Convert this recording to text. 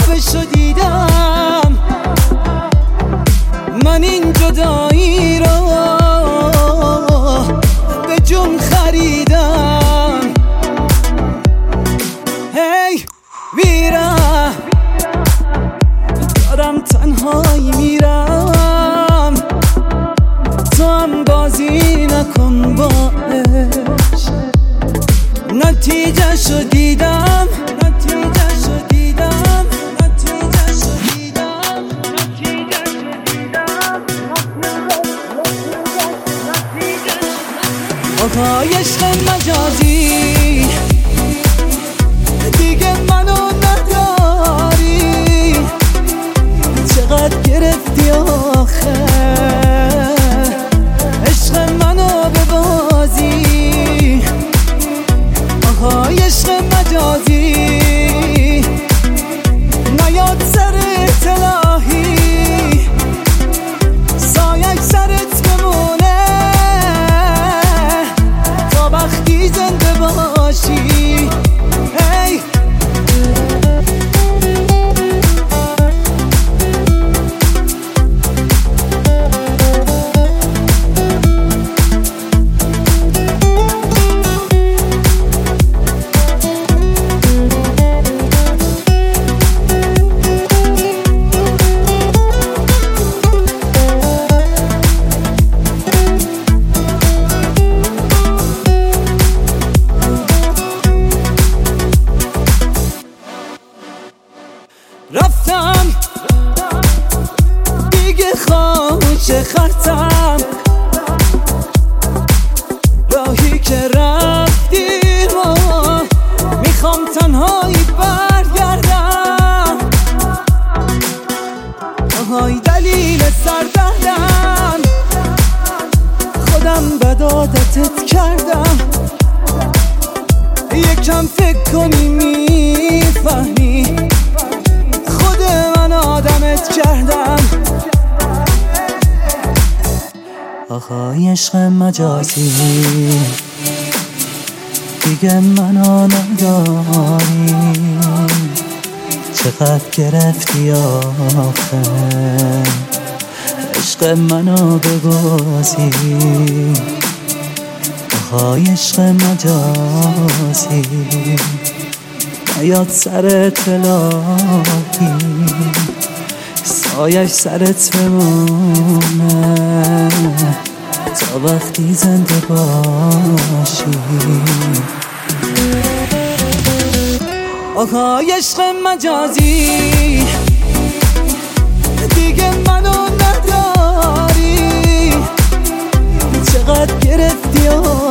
خوابشو دیدم، من این جدایی رو به جون خریدم. هی میرم دارم تنهایی میرم، تو هم بازی نکن باش. نتیجه شو دیدم، آقای عشق مجازی دیگه منو نداری، چقدر گرفتی آخه عشق منو به بازی. آقای عشق مجازی نیاد سرت الهی، سایش سرت بمونه تا وقتی زنده باشی. هی رفتم دیگه خاموش خطم، راهی که رفتیم و میخوام تنهایی برگردم. آهای دلیل سردردم خودم بد عادتت کردم، یکم فکر کنی میفهمی خود من آدمت کردم. آقای عشق مجازی دیگه منو نداری، چقدر گرفتی آخه عشق منو ببازی. آقای عشق مجازی نیاد سرت الهی، سایش سرت بمونه تا وقتی زنده باشی. آقای عشق مجازی دیگه منو نداری، چقدر گرفتی